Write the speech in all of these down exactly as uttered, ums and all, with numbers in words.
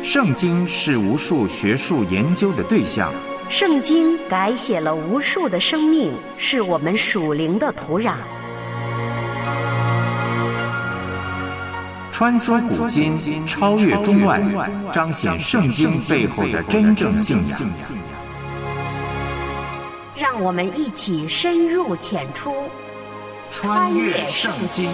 圣经是无数学术研究的对象， 圣经改写了无数的生命，是我们属灵的土壤。 穿梭古今，超越中外，彰显圣经背后的真正信仰。 让我们一起深入浅出， 穿越圣经。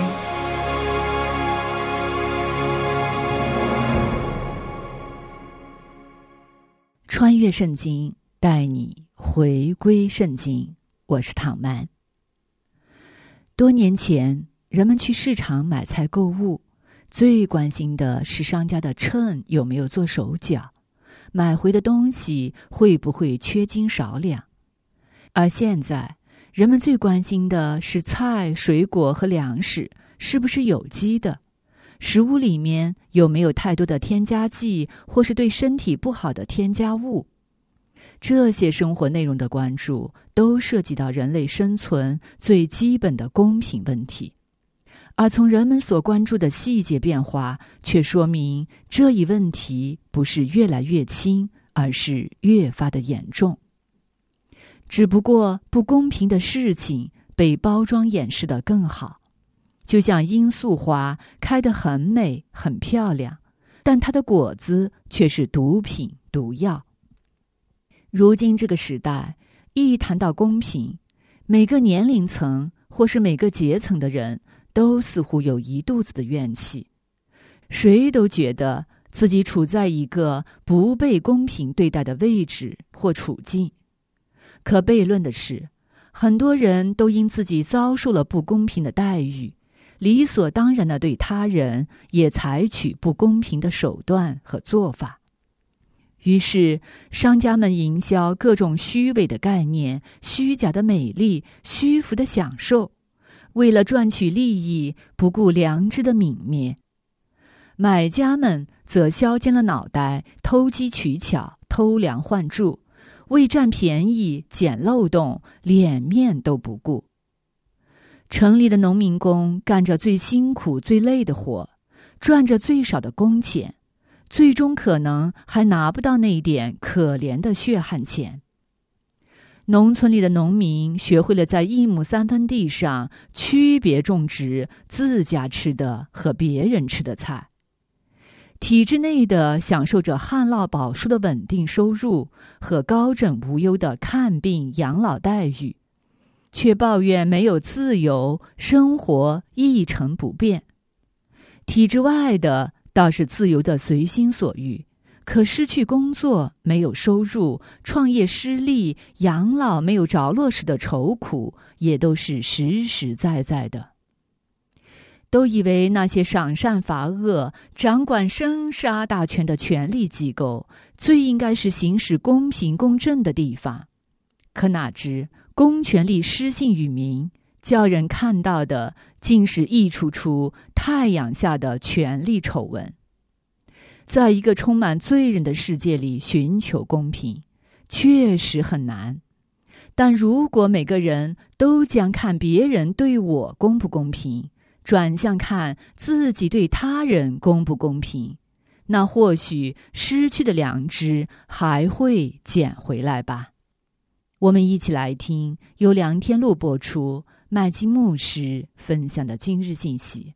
穿越圣经，带你回归圣经。我是唐曼。多年前，人们去市场买菜购物，最关心的是商家的秤有没有做手脚，买回的东西会不会缺斤少两。而现在，人们最关心的是菜、水果和粮食是不是有机的，食物里面有没有太多的添加剂或是对身体不好的添加物。这些生活内容的关注都涉及到人类生存最基本的公平问题，而从人们所关注的细节变化，却说明这一问题不是越来越轻，而是越发的严重。只不过不公平的事情被包装掩饰得更好，就像罂粟花开得很美很漂亮，但它的果子却是毒品毒药。如今这个时代，一谈到公平，每个年龄层或是每个阶层的人都似乎有一肚子的怨气，谁都觉得自己处在一个不被公平对待的位置或处境。可悖论的是，很多人都因自己遭受了不公平的待遇，理所当然地对他人也采取不公平的手段和做法。于是，商家们营销各种虚伪的概念、虚假的美丽、虚浮的享受，为了赚取利益，不顾良知的泯灭。买家们则削尖了脑袋，偷机取巧、偷梁换柱，为占便宜、捡漏洞，脸面都不顾。城里的农民工干着最辛苦、最累的活，赚着最少的工钱，最终可能还拿不到那一点可怜的血汗钱。农村里的农民学会了在一亩三分地上区别种植自家吃的和别人吃的菜。体制内的享受着旱涝保收的稳定收入和高枕无忧的看病养老待遇，却抱怨没有自由，生活一成不变。体制外的倒是自由的随心所欲，可失去工作、没有收入、创业失利、养老没有着落时的愁苦，也都是实实在在的。都以为那些赏善罚恶、掌管生杀大权的权力机构，最应该是行使公平公正的地方。可哪知，公权力失信于民，叫人看到的竟是一出出太阳下的权力丑闻。在一个充满罪人的世界里寻求公平，确实很难。但如果每个人都将看别人对我公不公平，转向看自己对他人公不公平，那或许失去的良知还会捡回来吧。我们一起来听由梁天禄播出，麦基牧师分享的今日信息。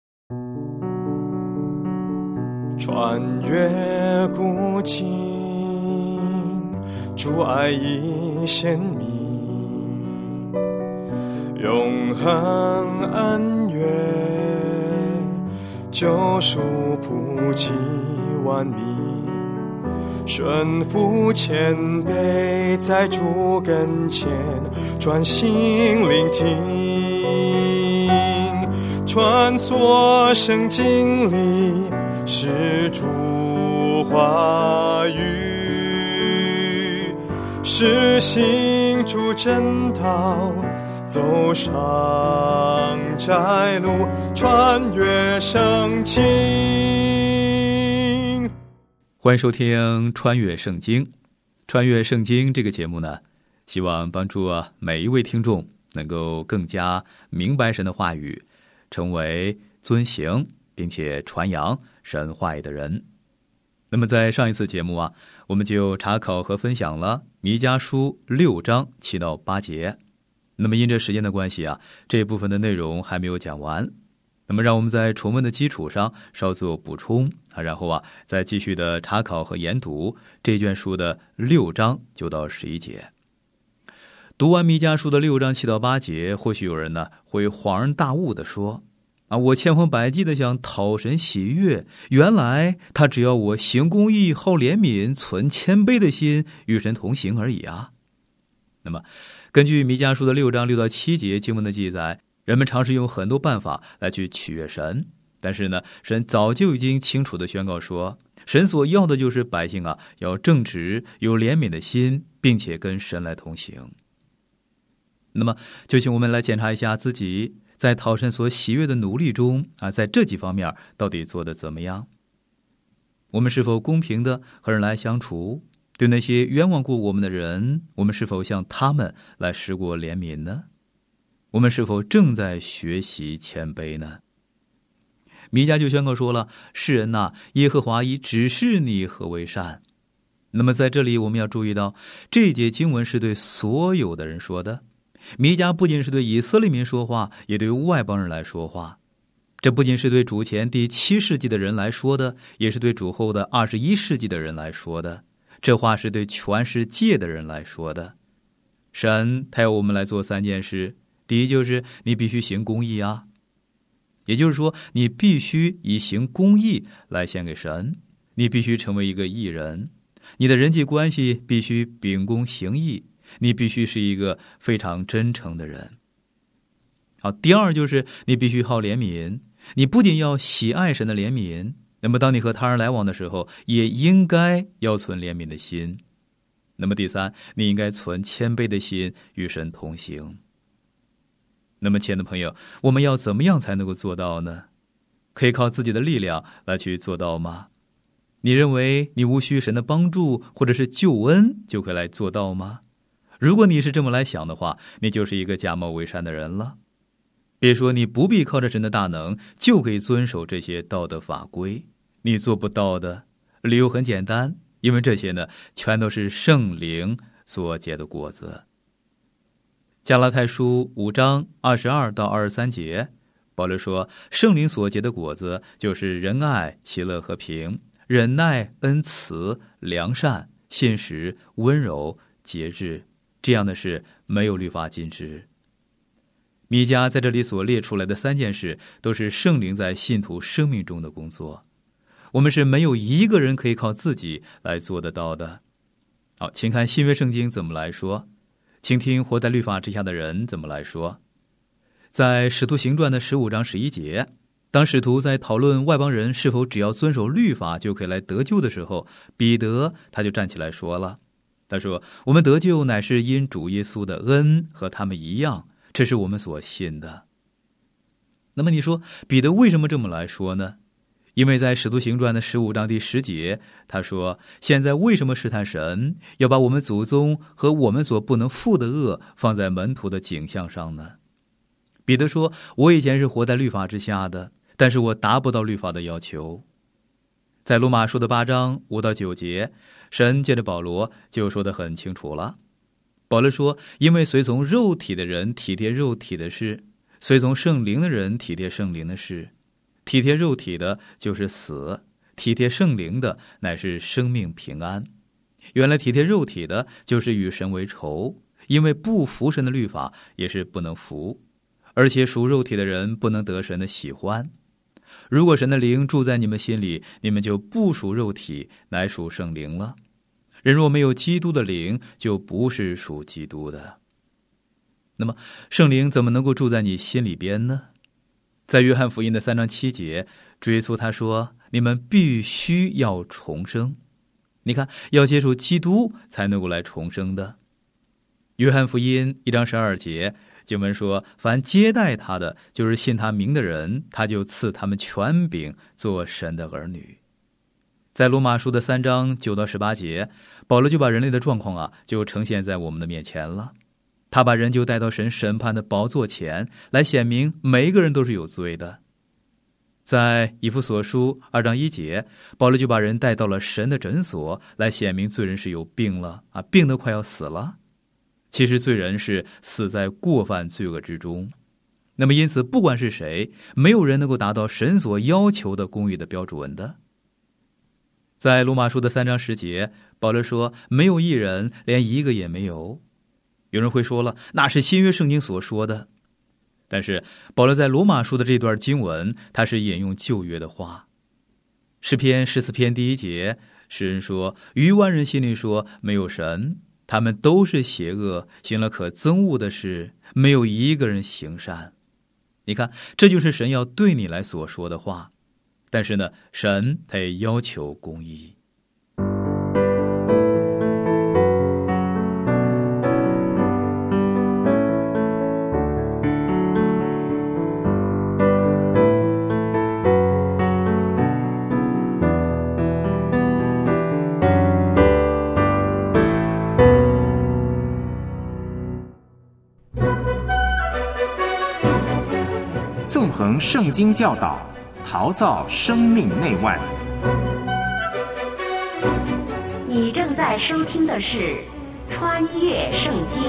穿越古今，主爱已显明，永恒恩怨，救赎普及万民，顺服谦卑，在主跟前专心聆听，穿梭圣经里是主话语，是行主真道，走上窄路，穿越圣经。 欢迎收听穿越圣经。穿越圣经这个节目呢，希望帮助每一位听众能够更加明白神的话语，成为遵行并且传扬神话语的人。 那么在上一次节目啊，我们就查考和分享了弥迦书六章七到八节。那么因着时间的关系啊，这部分的内容还没有讲完。那么让我们在重温的基础上稍作补充啊，然后啊再继续的查考和研读这卷书的六章九到十一节。读完弥迦书的六章七到八节，或许有人呢会恍然大悟的说啊，我千方百计的想讨神喜悦，原来他只要我行公义、好怜悯、存谦卑的心，与神同行而已啊。那么根据弥迦书的六章六到七节经文的记载，人们尝试用很多办法来去取悦神，但是呢，神早就已经清楚的宣告说，神所要的就是百姓啊要正直、有怜悯的心，并且跟神来同行。那么就请我们来检查一下自己在讨神所喜悦的努力中啊，在这几方面到底做得怎么样？我们是否公平的和人来相处？对那些冤枉过我们的人，我们是否向他们来施过怜悯呢？我们是否正在学习谦卑呢？弥迦就宣告说了，世人呐、啊，耶和华已指示你何为善。那么在这里我们要注意到，这一节经文是对所有的人说的。弥迦不仅是对以色列民说话，也对外邦人来说话。这不仅是对主前第七世纪的人来说的，也是对主后的二十一世纪的人来说的。这话是对全世界的人来说的。神他要我们来做三件事，第一就是你必须行公义啊，也就是说你必须以行公义来献给神，你必须成为一个义人，你的人际关系必须秉公行义，你必须是一个非常真诚的人。好，第二就是你必须好怜悯，你不仅要喜爱神的怜悯，那么当你和他人来往的时候，也应该要存怜悯的心。那么第三，你应该存谦卑的心，与神同行。那么亲爱的朋友，我们要怎么样才能够做到呢？可以靠自己的力量来去做到吗？你认为你无需神的帮助或者是救恩就可以来做到吗？如果你是这么来想的话，你就是一个假冒伪善的人了。别说你不必靠着神的大能就可以遵守这些道德法规，你做不到的。理由很简单，因为这些呢全都是圣灵所结的果子。加拉太书五章二十二到二十三节，保罗说，圣灵所结的果子就是仁爱、喜乐、和平、忍耐、恩慈、良善、信实、温柔、节制，这样的事没有律法禁止。弥迦在这里所列出来的三件事，都是圣灵在信徒生命中的工作，我们是没有一个人可以靠自己来做得到的。好，请看新约圣经怎么来说，请听活在律法之下的人怎么来说。在使徒行传的十五章十一节，当使徒在讨论外邦人是否只要遵守律法就可以来得救的时候，彼得他就站起来说了，他说，我们得救乃是因主耶稣的恩，和他们一样，这是我们所信的。那么你说彼得为什么这么来说呢？因为在使徒行传的十五章第十节，他说，现在为什么试探神，要把我们祖宗和我们所不能负的恶放在门徒的颈项上呢？彼得说，我以前是活在律法之下的，但是我达不到律法的要求。在罗马书的八章五到九节，神借着保罗就说得很清楚了。保罗说，因为随从肉体的人体贴肉体的事，随从圣灵的人体贴圣灵的事。体贴肉体的就是死，体贴圣灵的乃是生命平安。原来体贴肉体的就是与神为仇，因为不服神的律法也是不能服，而且属肉体的人不能得神的喜欢。如果神的灵住在你们心里，你们就不属肉体，乃属圣灵了。人若没有基督的灵，就不是属基督的。那么圣灵怎么能够住在你心里边呢？在约翰福音的三章七节，主耶稣他说，你们必须要重生。你看，要接触基督才能够来重生的。约翰福音一章十二节，经文说，凡接待他的，就是信他名的人，他就赐他们权柄做神的儿女。在罗马书的三章九到十八节，保罗就把人类的状况啊，就呈现在我们的面前了。他把人就带到神审判的宝座前，来显明每一个人都是有罪的。 在以弗所书二章一节，保罗就把人带到了神的诊所，来显明罪人是有病了啊，病得快要死了。其实罪人是死在过犯罪恶之中。那么因此，不管是谁，没有人能够达到神所要求的公义的标准的。在罗马书的三章十节，保罗说，没有一人，连一个也没有。有人会说了，那是新约圣经所说的。但是保罗在罗马书的这段经文，他是引用旧约的话。诗篇十四篇第一节，诗人说，愚顽人心里说，没有神，他们都是邪恶，行了可憎恶的事，没有一个人行善。你看，这就是神要对你来所说的话。但是呢，神他也要求公义。 纵横圣经教导，陶造生命内外。 你正在收听的是《穿越圣经》。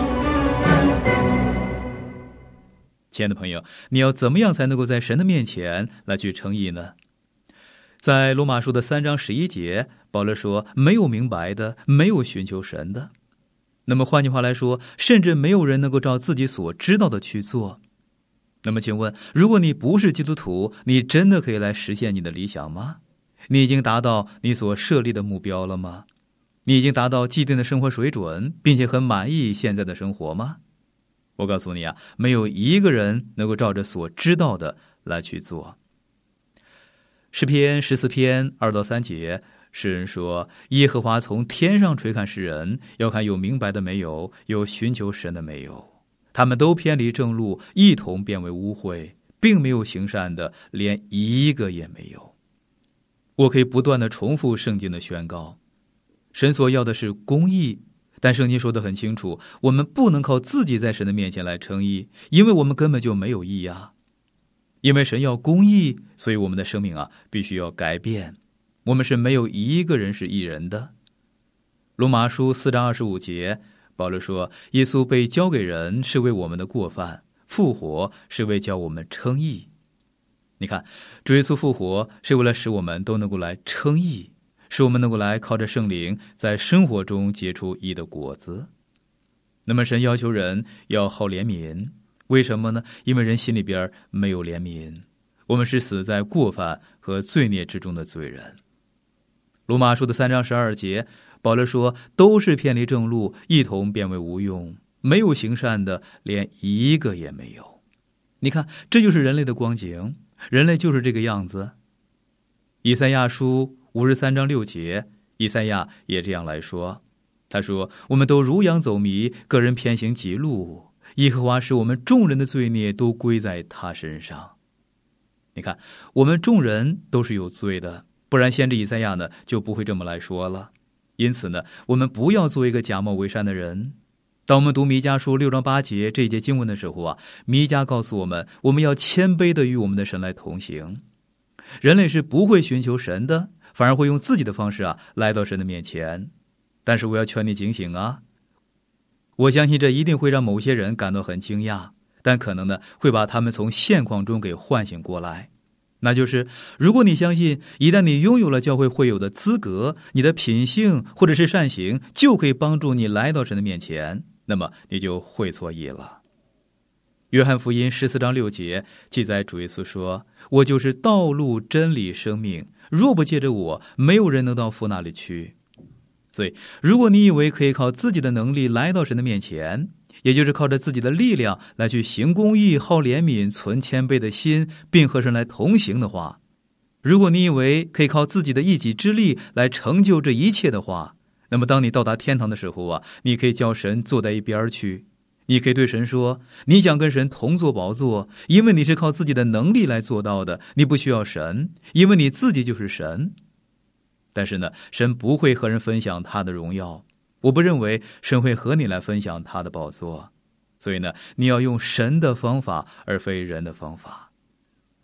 亲爱的朋友，你要怎么样才能够在神的面前来去称义呢？在罗马书的三章十一节，保罗说，没有明白的，没有寻求神的。那么换句话来说，甚至没有人能够照自己所知道的去做。那么请问，如果你不是基督徒，你真的可以来实现你的理想吗？你已经达到你所设立的目标了吗？你已经达到既定的生活水准，并且很满意现在的生活吗？我告诉你啊，没有一个人能够照着所知道的来去做。诗篇十四篇二到三节，诗人说，耶和华从天上垂看世人，要看有明白的没有，有寻求神的没有。他们都偏离正路，一同变为污秽，并没有行善的，连一个也没有。我可以不断地重复圣经的宣告，神所要的是公义，但圣经说得很清楚，我们不能靠自己在神的面前来称义，因为我们根本就没有义啊。因为神要公义，所以我们的生命啊必须要改变。我们是没有一个人是义人的。罗马书四章二十五节，保罗说，耶稣被交给人是为我们的过犯，复活是为叫我们称义。你看，主耶稣复活是为了使我们都能够来称义，使我们能够来靠着圣灵在生活中结出义的果子。那么神要求人要好怜悯，为什么呢？因为人心里边没有怜悯，我们是死在过犯和罪孽之中的罪人。罗马书的三章十二节，保罗说，都是偏离正路，一同变为无用，没有行善的，连一个也没有。你看，这就是人类的光景，人类就是这个样子。以赛亚书五十三章六节，以赛亚也这样来说，他说，我们都如羊走迷，个人偏行己路，耶和华使我们众人的罪孽都归在他身上。你看，我们众人都是有罪的，不然先知以赛亚呢就不会这么来说了。因此呢，我们不要做一个假冒为善的人。当我们读弥迦书六章八节这一节经文的时候啊，弥迦告诉我们，我们要谦卑的与我们的神来同行。人类是不会寻求神的，反而会用自己的方式啊来到神的面前。但是我要劝你警醒啊！我相信这一定会让某些人感到很惊讶，但可能呢会把他们从现况中给唤醒过来。那就是，如果你相信一旦你拥有了教会会有的资格，你的品性或者是善行就可以帮助你来到神的面前，那么你就会错意了。约翰福音十四章六节记载，主耶稣说，我就是道路真理生命，若不借着我，没有人能到父那里去。所以如果你以为可以靠自己的能力来到神的面前，也就是靠着自己的力量来去行公义、好怜悯、存谦卑的心，并和神来同行的话，如果你以为可以靠自己的一己之力来成就这一切的话，那么当你到达天堂的时候啊，你可以叫神坐在一边去，你可以对神说，你想跟神同坐宝座，因为你是靠自己的能力来做到的，你不需要神，因为你自己就是神。但是呢，神不会和人分享他的荣耀，我不认为神会和你来分享他的宝座，所以呢，你要用神的方法而非人的方法。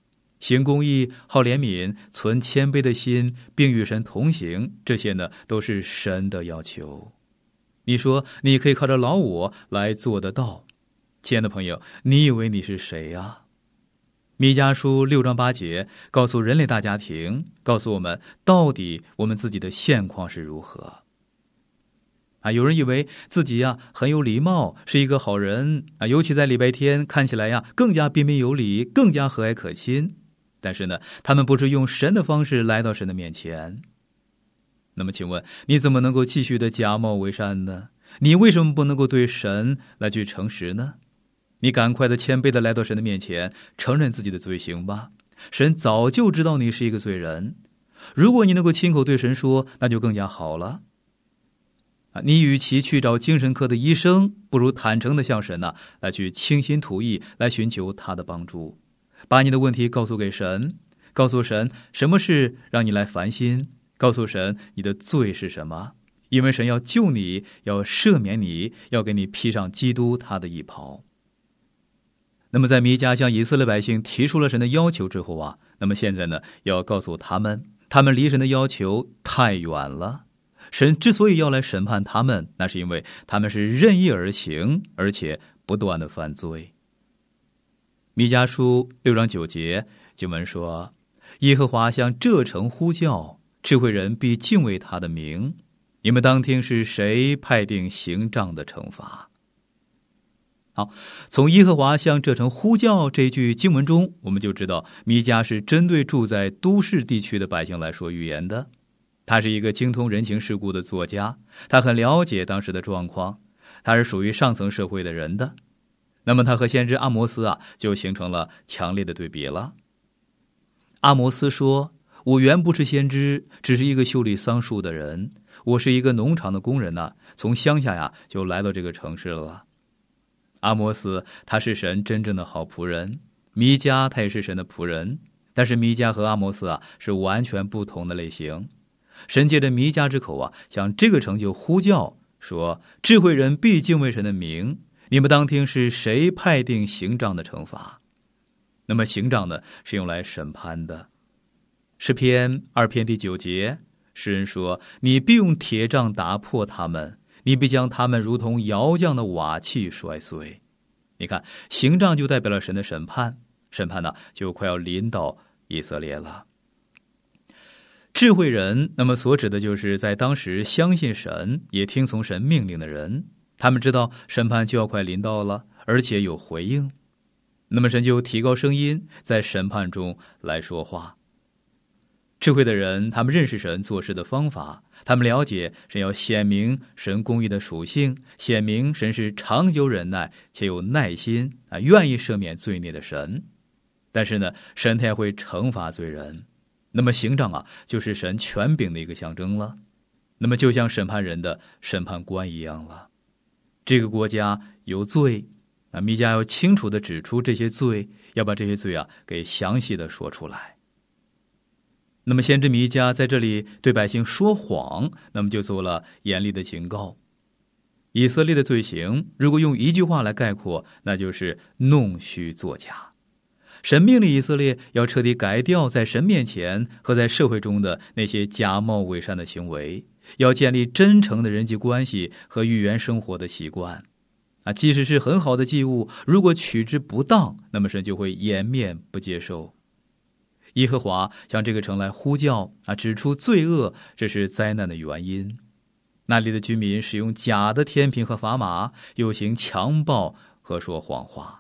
行公义、好怜悯、存谦卑的心，并与神同行，这些呢都是神的要求。你说你可以靠着老我来做得到，亲爱的朋友，你以为你是谁啊？弥迦书六章八节告诉人类大家庭，告诉我们到底我们自己的现况是如何。啊，有人以为自己呀很有礼貌，是一个好人啊，尤其在礼拜天看起来呀更加彬彬有礼，更加和蔼可亲。但是呢，他们不是用神的方式来到神的面前。那么请问，你怎么能够继续的假冒为善呢？你为什么不能够对神来去诚实呢？你赶快的谦卑的来到神的面前，承认自己的罪行吧。神早就知道你是一个罪人，如果你能够亲口对神说，那就更加好了。啊，你与其去找精神科的医生，不如坦诚的向神呢、啊、来去倾心吐意，来寻求他的帮助。把你的问题告诉给神，告诉神什么事让你来烦心，告诉神你的罪是什么，因为神要救你，要赦免你，要给你披上基督他的衣袍。那么在弥迦向以色列百姓提出了神的要求之后啊，那么现在呢，要告诉他们，他们离神的要求太远了。神之所以要来审判他们，那是因为他们是任意而行，而且不断的犯罪。弥迦书六章九节经文说，耶和华向这城呼叫，智慧人必敬畏他的名，你们当听是谁派定刑杖的惩罚。好，从耶和华向这城呼叫这句经文中，我们就知道弥迦是针对住在都市地区的百姓来说预言的。他是一个精通人情世故的作家，他很了解当时的状况，他是属于上层社会的人的。那么他和先知阿摩斯啊，就形成了强烈的对比了。阿摩斯说，我原不是先知，只是一个修理桑树的人，我是一个农场的工人啊，从乡下呀就来到这个城市了。阿摩斯他是神真正的好仆人，弥迦他也是神的仆人，但是弥迦和阿摩斯啊是完全不同的类型。神借着弥迦之口啊，向这个城就呼叫说，智慧人必敬畏神的名，你们当听是谁派定刑杖的惩罚。那么刑杖呢，是用来审判的。诗篇二篇第九节，诗人说，你必用铁杖打破他们，你必将他们如同窑匠的瓦器摔碎。你看，刑杖就代表了神的审判，审判呢就快要临到以色列了。智慧人，那么所指的就是在当时相信神，也听从神命令的人，他们知道审判就要快临到了，而且有回应。那么神就提高声音，在审判中来说话。智慧的人，他们认识神做事的方法，他们了解神要显明神公义的属性，显明神是长久忍耐且有耐心啊，愿意赦免罪孽的神。但是呢，神他也会惩罚罪人。那么刑杖啊，就是神权柄的一个象征了。那么就像审判人的审判官一样了。这个国家有罪，啊，弥迦要清楚地指出这些罪，要把这些罪啊给详细地说出来。那么先知弥迦在这里对百姓说谎，那么就做了严厉的警告。以色列的罪行，如果用一句话来概括，那就是弄虚作假。神命令以色列要彻底改掉在神面前和在社会中的那些假冒伪善的行为，要建立真诚的人际关系和与人生活的习惯。啊，即使是很好的祭物，如果取之不当，那么神就会掩面不接受。耶和华向这个城来呼叫啊，指出罪恶，这是灾难的原因。那里的居民使用假的天平和砝码，又行强暴和说谎话。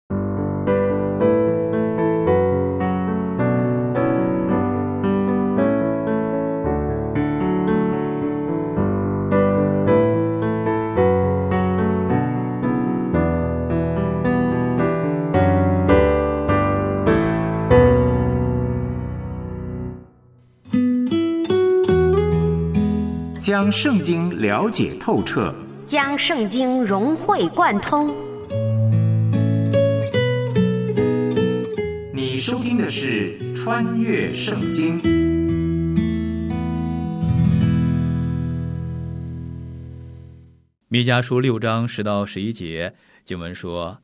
将圣经了解透彻， 将圣经融会贯通。 你收听的是《穿越圣经》。 弥迦书六章十到十一节经文说，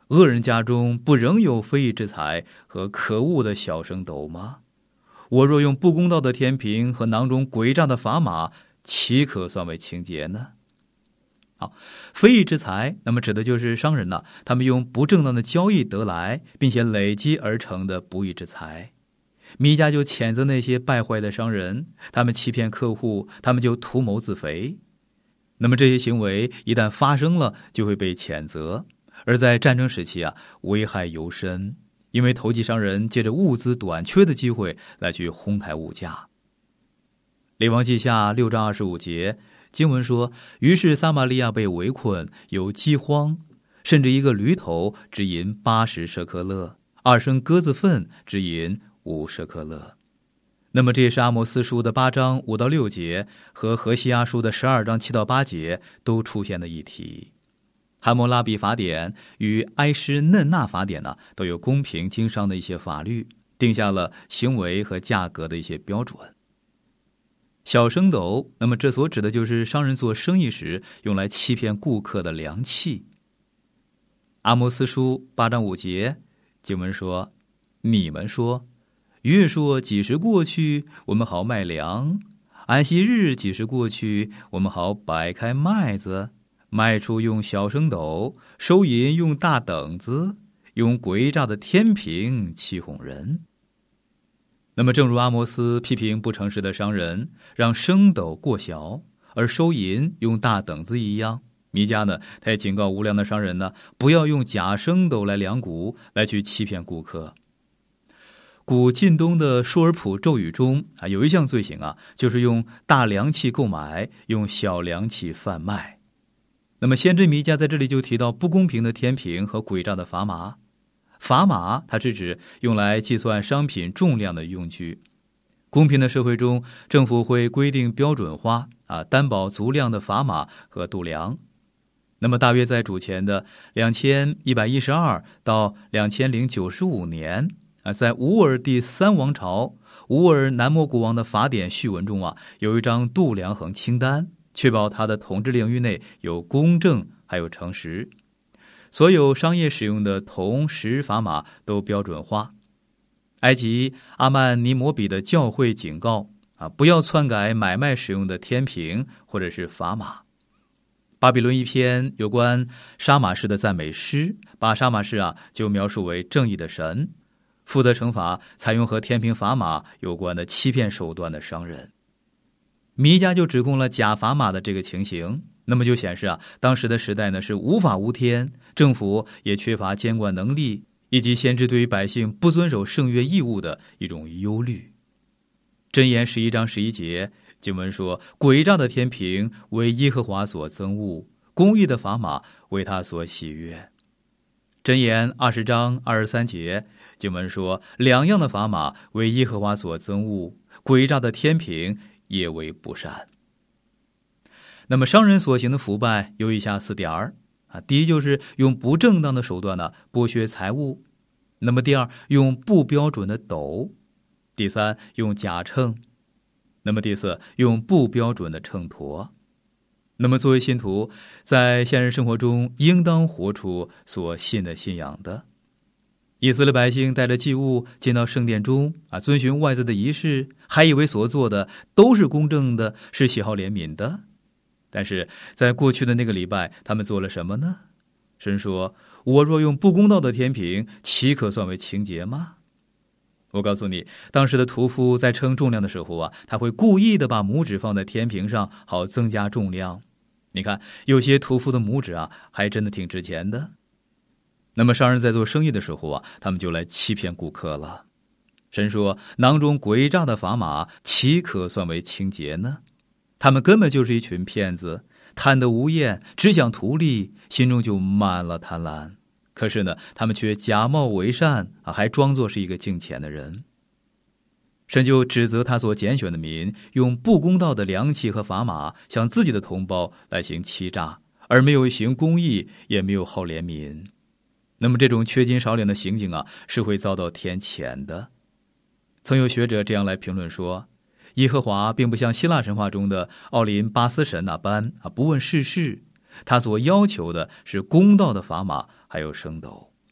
恶人家中不仍有非义之财和可恶的小升斗吗？我若用不公道的天平和囊中诡诈的砝码，岂可算为清洁呢？好，非义之财，那么指的就是商人呢、啊，他们用不正当的交易得来，并且累积而成的不义之财。弥迦就谴责那些败坏的商人，他们欺骗客户，他们就图谋自肥。那么这些行为一旦发生了，就会被谴责。而在战争时期啊，危害尤深，因为投机商人借着物资短缺的机会来去哄抬物价。列王记下六章二十五节经文说，于是撒玛利亚被围困，有饥荒，甚至一个驴头只银八十舍客勒，二升鸽子粪只银五舍客勒。那么这也是阿摩斯书的八章五到六节和何西阿书的十二章七到八节都出现的议题。汉谟拉比法典与埃施嫩纳法典呢，都有公平经商的一些法律，定下了行为和价格的一些标准。小升斗，那么这所指的就是商人做生意时用来欺骗顾客的量器。阿摩斯书八章五节经文说，你们说，月朔几时过去，我们好卖粮；安息日几时过去，我们好摆开麦子，卖出用小升斗，收银用大等子，用诡诈的天平欺哄人。那么正如阿摩斯批评不诚实的商人让升斗过小，而收银用大等子一样，弥迦呢，他也警告无良的商人呢，不要用假升斗来量谷，来去欺骗顾客。古晋东的舒尔普咒语中啊，有一项罪行啊，就是用大量器购买，用小量器贩卖。那么先知弥迦在这里就提到不公平的天平和诡诈的砝码。砝码它是指用来计算商品重量的用具。公平的社会中，政府会规定标准化啊，担保足量的砝码和度量。那么大约在主前的两千一百一十二到两千零九十五年啊，在乌尔第三王朝乌尔南摩国王的法典序文中啊，有一张度量衡清单，确保他的统治领域内有公正还有诚实。所有商业使用的铜石砝码都标准化。埃及阿曼尼摩比的教会警告啊，不要篡改买卖使用的天平或者是砝码。巴比伦一篇有关沙马士的赞美诗，把沙马士啊就描述为正义的神，负责惩罚采用和天平砝码有关的欺骗手段的商人。弥迦就指控了假砝码的这个情形，那么就显示啊，当时的时代呢是无法无天，政府也缺乏监管能力，以及先知对于百姓不遵守圣约义务的一种忧虑。箴言十一章十一节经文说，诡诈的天平为耶和华所憎恶，公义的砝码为他所喜悦。箴言二十章二十三节经文说，两样的砝码为耶和华所憎恶，诡诈的天平也为不善。那么商人所行的腐败有以下四点儿啊，第一就是用不正当的手段呢剥削财物，那么第二用不标准的斗，第三用假秤，那么第四用不标准的秤砣。那么作为信徒，在现实生活中应当活出所信的信仰的。以色列百姓带着祭物进到圣殿中啊，遵循外在的仪式，还以为所做的都是公正的，是喜好怜悯的。但是在过去的那个礼拜，他们做了什么呢？神说，我若用不公道的天平，岂可算为清洁吗？我告诉你，当时的屠夫在称重量的时候啊，他会故意的把拇指放在天平上，好增加重量。你看，有些屠夫的拇指啊，还真的挺值钱的。那么商人在做生意的时候啊，他们就来欺骗顾客了。神说，囊中诡诈的砝码，岂可算为清洁呢？他们根本就是一群骗子，贪得无厌，只想图利，心中就满了贪婪。可是呢，他们却假冒为善啊，还装作是一个敬虔的人。神就指责他所拣选的民，用不公道的量器和砝码向自己的同胞来行欺诈，而没有行公义，也没有好怜悯。那么这种缺斤少两的行径啊，是会遭到天谴的。曾有学者这样来评论说，耶和华并不像希腊神话中的奥林巴斯神那般啊不问世事，他所要求的是公道的砝码还有升斗。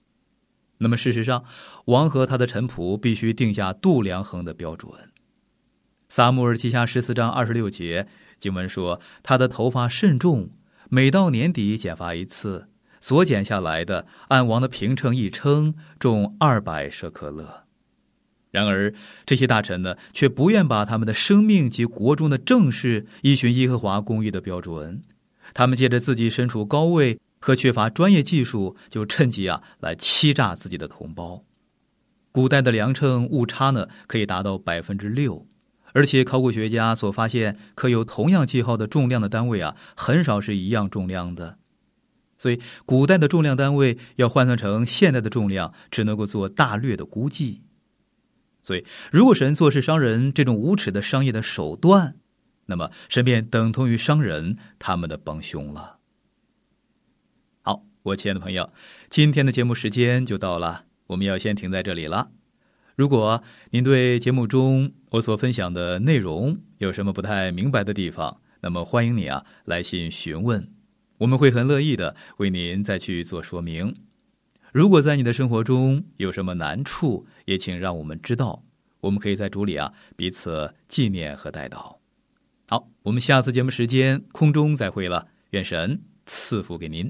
那么事实上，王和他的臣仆必须定下度量衡的标准。撒母耳记下十四章二十六节，经文说，他的头发甚重，每到年底剪发一次，所剪下来的按王的平秤一称，重二百舍客勒。然而这些大臣呢，却不愿把他们的生命及国中的政事依循耶和华公义的标准，他们借着自己身处高位和缺乏专业技术，就趁机啊来欺诈自己的同胞。古代的量秤误差呢，可以达到百分之六，而且考古学家所发现刻有同样记号的重量的单位啊，很少是一样重量的。所以古代的重量单位要换算成现代的重量，只能够做大略的估计。所以如果神做事商人这种无耻的商业的手段，那么神便等同于商人他们的帮凶了。好，我亲爱的朋友，今天的节目时间就到了，我们要先停在这里了。如果您对节目中我所分享的内容有什么不太明白的地方，那么欢迎你啊来信询问，我们会很乐意的为您再去做说明。如果在你的生活中有什么难处，也请让我们知道，我们可以在主里啊彼此纪念和代祷。好，我们下次节目时间空中再会了，愿神赐福给您。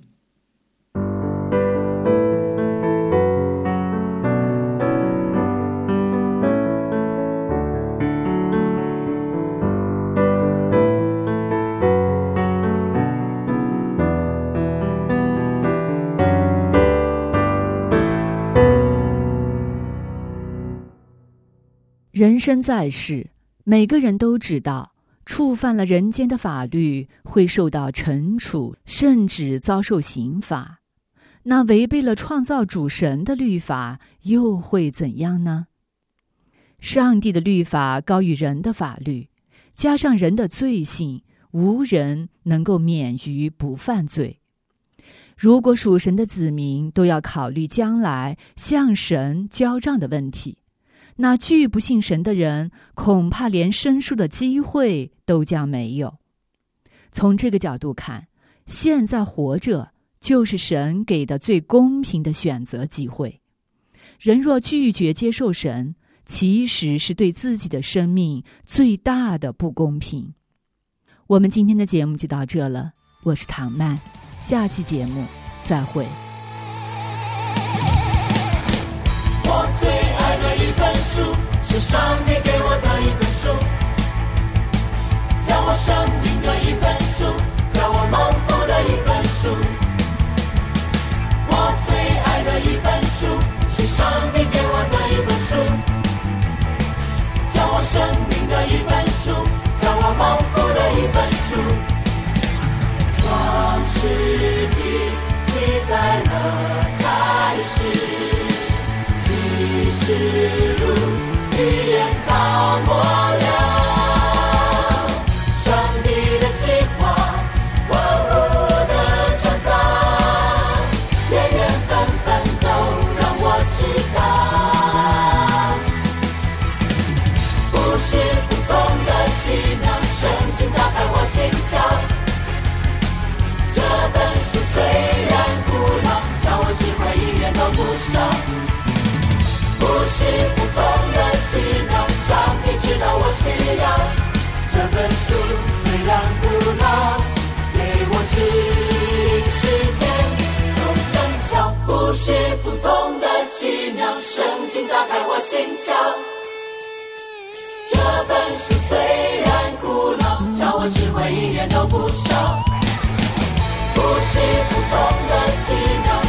人生在世，每个人都知道，触犯了人间的法律会受到惩处，甚至遭受刑罚。那违背了创造主神的律法，又会怎样呢？上帝的律法高于人的法律，加上人的罪性，无人能够免于不犯罪。如果属神的子民都要考虑将来向神交账的问题，那拒不信神的人恐怕连申诉的机会都将没有。从这个角度看，现在活着就是神给的最公平的选择机会。人若拒绝接受神，其实是对自己的生命最大的不公平。我们今天的节目就到这了，我是唐曼，下期节目再会。 我最爱的一本书，是上帝给我的一本书，教我生命的一本书，教我蒙福的一本书。我最爱的一本书，是上帝给我的一本书，教我生命的一本书，教我蒙福的一本书。创世纪记载了开始，启示录预言到末了，上帝的计划，万物的创造，原原本本都让我知道。不是不懂的奇妙，圣经打开我心窍。这本书虽然古老，叫我智慧一点都不少。不是不懂的奇妙，上帝知道我需要。这本书虽然古老，给我指引世界都正巧。不是不懂的奇妙，圣经打开我心窍。这本书虽然古老，叫我智慧一点都不少。不是不懂的奇妙，